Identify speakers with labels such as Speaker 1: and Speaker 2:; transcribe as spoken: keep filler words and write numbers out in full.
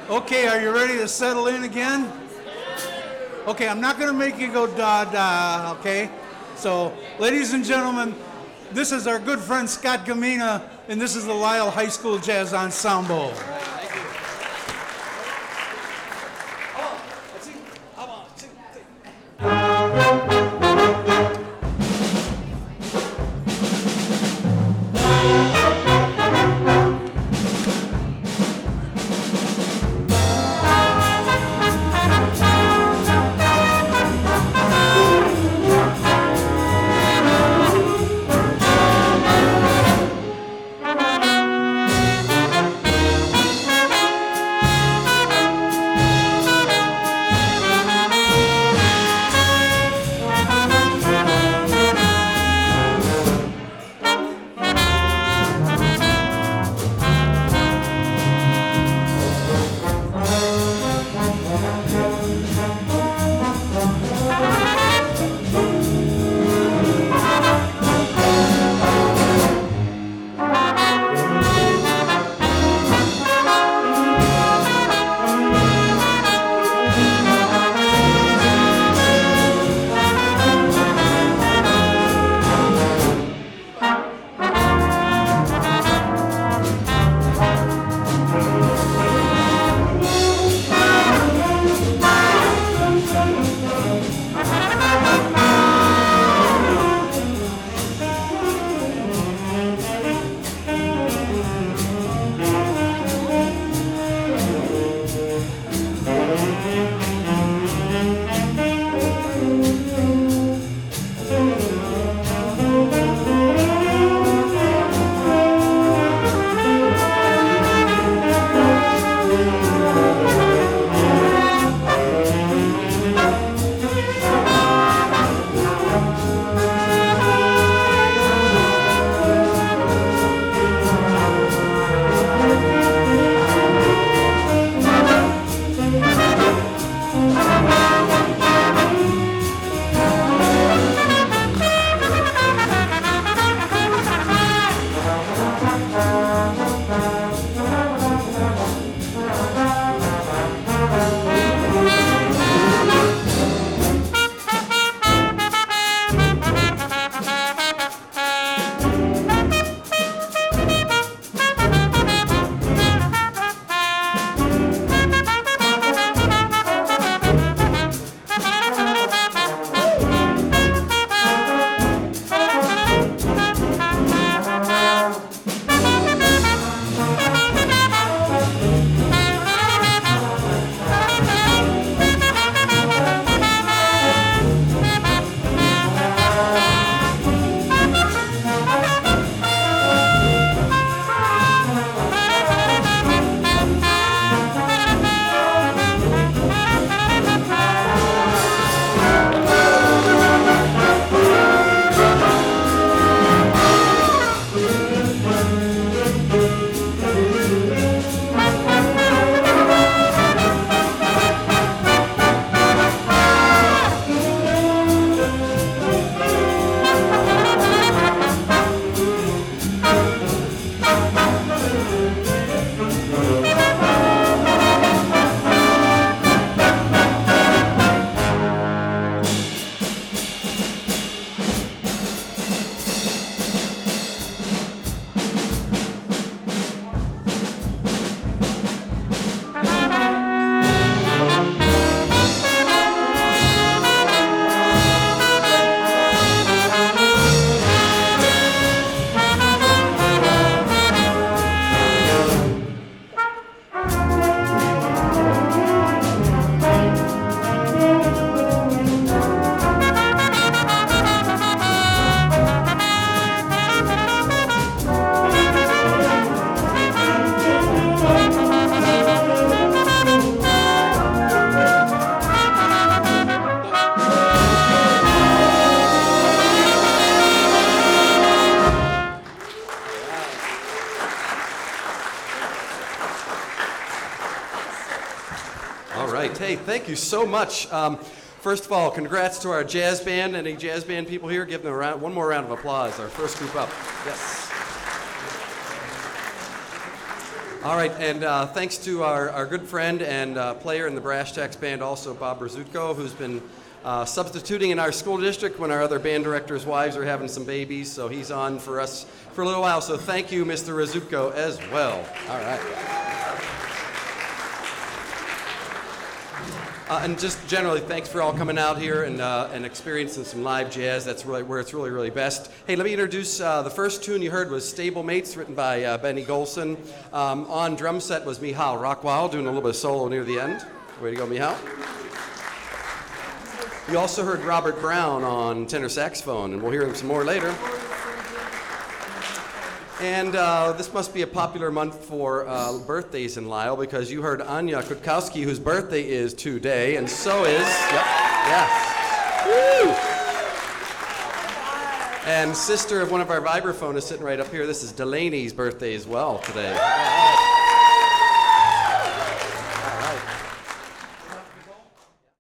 Speaker 1: Okay, are you ready to settle in again? Okay, I'm not going to make you go da da, okay? So, ladies and gentlemen, this is our good friend Scott Gamina, and this is the Lisle High School Jazz Ensemble.
Speaker 2: right. Hey, thank you so much. Um, first of all, congrats to our jazz band. Any jazz band people here? Give them a round, one more round of applause. Our first group up. Yes. All right, and uh, thanks to our, our good friend and uh, player in the Brass Tacks band, also Bob Brzutko, who's been uh, substituting in our school district when our other band directors' wives are having some babies, so he's on for us for a little while. So thank you, Mister Brzutko, as well. All right. Uh, and just generally, thanks for all coming out here and uh, and experiencing some live jazz. That's really where it's really, really best. Hey, let me introduce uh, the first tune you heard was Stablemates, written by uh, Benny Golson. Um, on drum set was Michal Rockwell, doing a little bit of solo near the end. Way to go, Michal. You also heard Robert Brown on tenor saxophone, and we'll hear him some more later. And uh, this must be a popular month for uh, birthdays in Lisle, because you heard Anya Kutkowski, whose birthday is today, and so is, yep, yes. Woo! And sister of one of our vibraphonists sitting right up here. This is Delaney's birthday as well today.